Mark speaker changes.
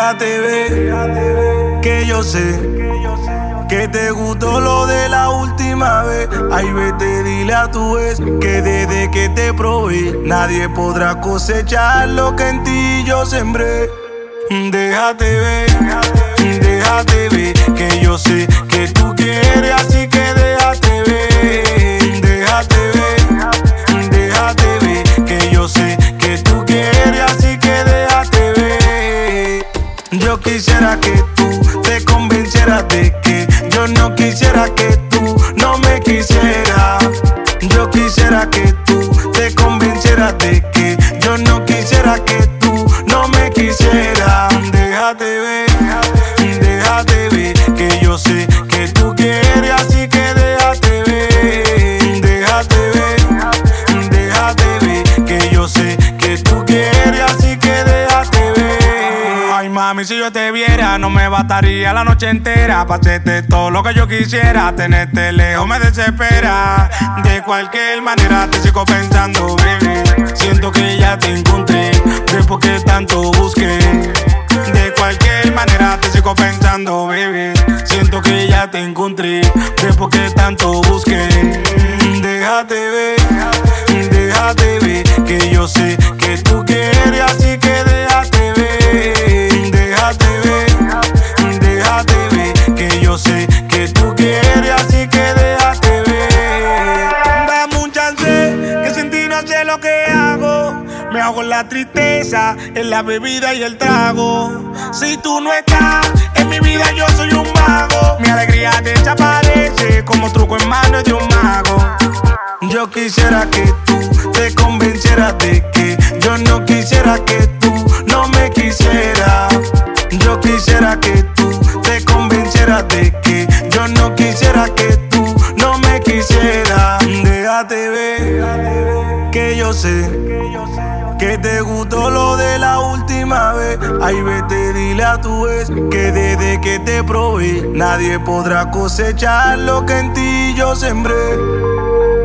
Speaker 1: Déjate ver, que yo sé que te gustó lo de la última vez. Ay, vete, dile a tu ex que desde que te probé nadie podrá cosechar lo que en ti yo sembré. Déjate ver, que yo sé que tú quieres, así que déjate ver. Déjate ver, que yo sé que tú quieres, así que déjate ver. Yo quisiera que tú te convencieras de que yo no quisiera que tú no me quisieras. Yo quisiera que tú te convencieras de que yo no quisiera que tú no me quisieras. Déjate ver, que yo sé que tú quieres, así que déjate ver. Déjate ver, que yo sé que tú quieres, así que déjate ver. Ay, mami, si yo te viera, no me bastaría la noche entera pa' hacerte todo lo que yo quisiera. Tenerte lejos me desespera. De cualquier manera te sigo pensando, baby. Siento que ya te encontré después que tanto busqué. De cualquier manera te sigo pensando, baby. Siento que ya te encontré después que tanto busqué. Déjate ver, que yo sé que tú quieres, así que déjate ver. Déjate ver, que yo sé que tú quieres, así que déjate ver. Dame un chance, que sin ti no sé lo que hago. Me ahogo en la tristeza, en la bebida y el trago. Si tú no estás en mi vida, yo soy un mago. Mi alegría desaparece como truco en manos de un mago. Yo quisiera que tú te convencieras de que yo no quisiera que tú no me quisieras. Yo quisiera que tú te convencieras de que yo no quisiera que tú no me quisieras. Déjate ver, que yo sé que te gustó lo de la última vez. Ay, vete, dile a tu ex que desde que te probé nadie podrá cosechar lo que en ti yo sembré.